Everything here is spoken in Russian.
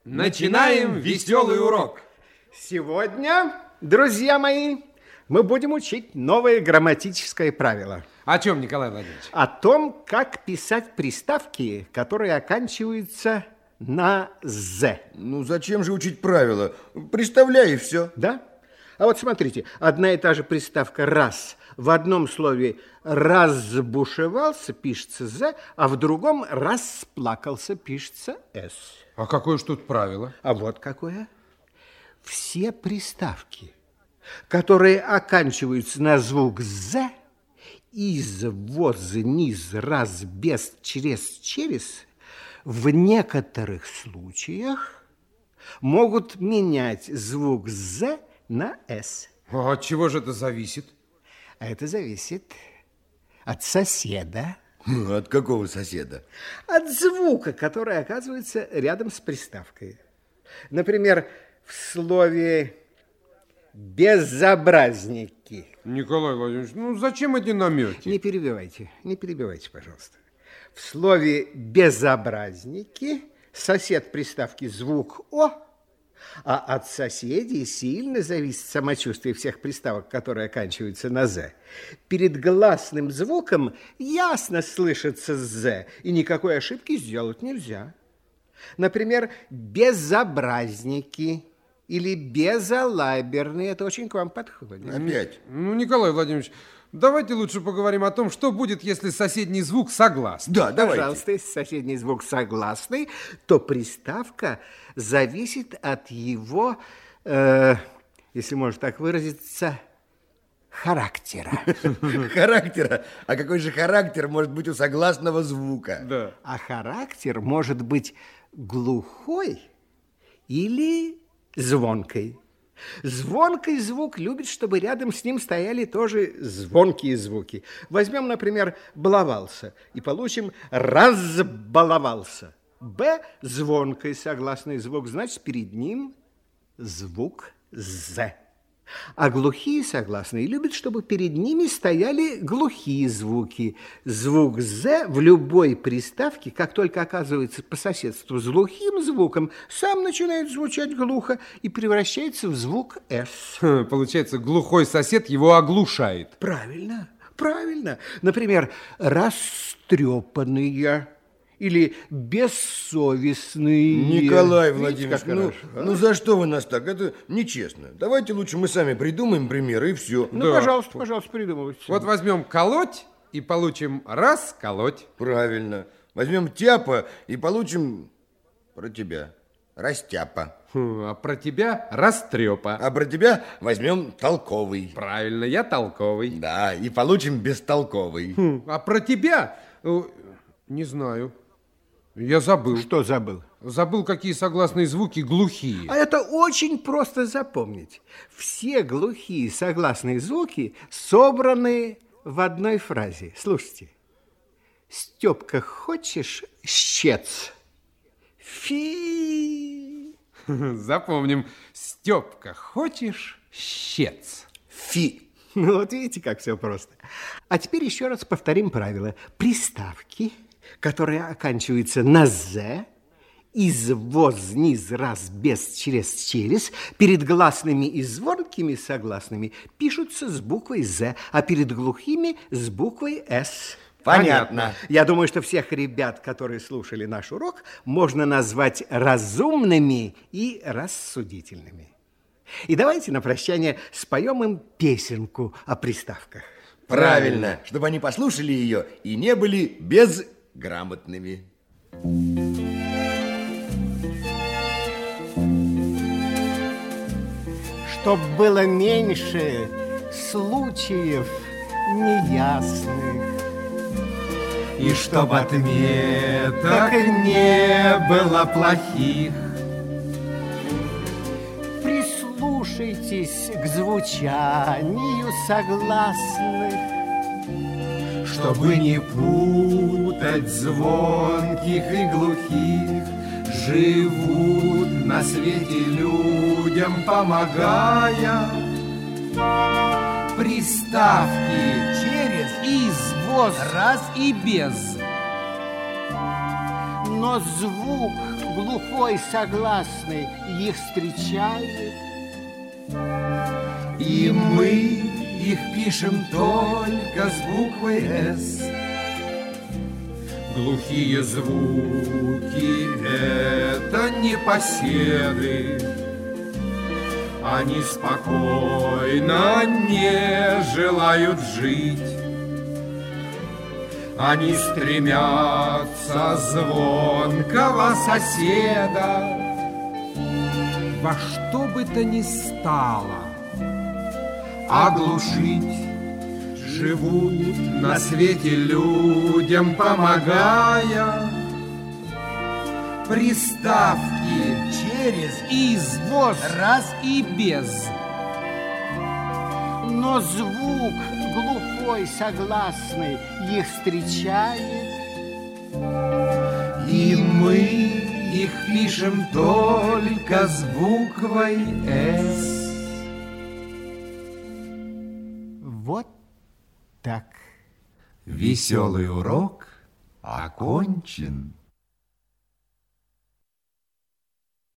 Начинаем веселый урок. Сегодня, друзья мои, мы будем учить новое грамматическое правило. О чем, Николай Владимирович? О том, как писать приставки, которые оканчиваются на «з». Ну, зачем же учить правила? Представляй, и все. Да? А вот смотрите, одна и та же приставка «раз». В одном слове «разбушевался» пишется «з», а в другом «расплакался» пишется «с». А какое ж тут правило? А вот какое. Все приставки, которые оканчиваются на звук «з», из, воз, низ, раз, без, через, в некоторых случаях могут менять звук «з» на «с». А от чего же это зависит? А это зависит от соседа. От какого соседа? От звука, который оказывается рядом с приставкой. Например, в слове «безобразники». Николай Владимирович, ну зачем эти намеки? Не перебивайте, пожалуйста. В слове «безобразники» сосед приставки звук «о», а от соседей сильно зависит самочувствие всех приставок, которые оканчиваются на «з». Перед гласным звуком ясно слышится «з», и никакой ошибки сделать нельзя. Например, «безобразники» или «безалаберные». Это очень к вам подходит. Опять? Ну, Николай Владимирович, давайте лучше поговорим о том, что будет, если соседний звук согласный. Да, давайте. Пожалуйста, если соседний звук согласный, то приставка зависит от его, если можно так выразиться, характера. Характера? А какой же характер может быть у согласного звука? Да. А характер может быть глухой или звонкой. Звонкий звук любит, чтобы рядом с ним стояли тоже звонкие звуки. Возьмем, например, «баловался» и получим «разбаловался». «Б» – звонкий согласный звук, значит, перед ним звук «з». А глухие согласные любят, чтобы перед ними стояли глухие звуки. Звук «з» в любой приставке, как только оказывается по соседству с глухим звуком, сам начинает звучать глухо и превращается в звук «с». Получается, глухой сосед его оглушает. Правильно, правильно. Например, «растрепанные» или «бессовестные». Николай Видите, Владимирович, как хорошо, а? ну за что вы нас так? Это нечестно. Давайте лучше мы сами придумаем примеры, и все. Ну, Да. пожалуйста, придумывайте. Вот возьмем «колоть» и получим «расколоть». Правильно. Возьмем «тяпа» и получим про тебя «растяпа». А про тебя «растрепа». А про тебя возьмем «толковый». Правильно, я толковый. Да, и получим «бестолковый». А про тебя, не знаю, я забыл. Что забыл? Забыл, какие согласные звуки глухие. А это очень просто запомнить. Все глухие согласные звуки собраны в одной фразе. Слушайте. Степка, хочешь щец? Фи. Запомним. Степка, хочешь щец? Фи. Ну, вот видите, как все просто. А теперь еще раз повторим правило. Приставки, которые оканчиваются на «з», из, воз, низ, раз, без, через, перед гласными и звонкими согласными пишутся с буквой «з», а перед глухими с буквой «с». Понятно. Я думаю, что всех ребят, которые слушали наш урок, можно назвать разумными и рассудительными. И давайте на прощание споем им песенку о приставках. Правильно, чтобы они послушали ее и не были безграмотными. Чтоб было меньше случаев неясных, И чтоб отметок не было плохих, прислушайтесь к звучанию согласных, чтобы не путать звонких и глухих, живут на свете людям помогая. Приставки через, из, воз, раз и без. но звук глухой согласный их встречает. И мы их пишем только с буквой «С». Глухие звуки — это непоседы. Они спокойно не желают жить. Они стремятся звонкого соседа Во что бы то ни стало оглушить. Живут на свете людям помогая. Приставки через извоз раз и без. Но звук глухой согласный их встречает. и мы их пишем только с буквой «С». Вот так. Веселый урок окончен.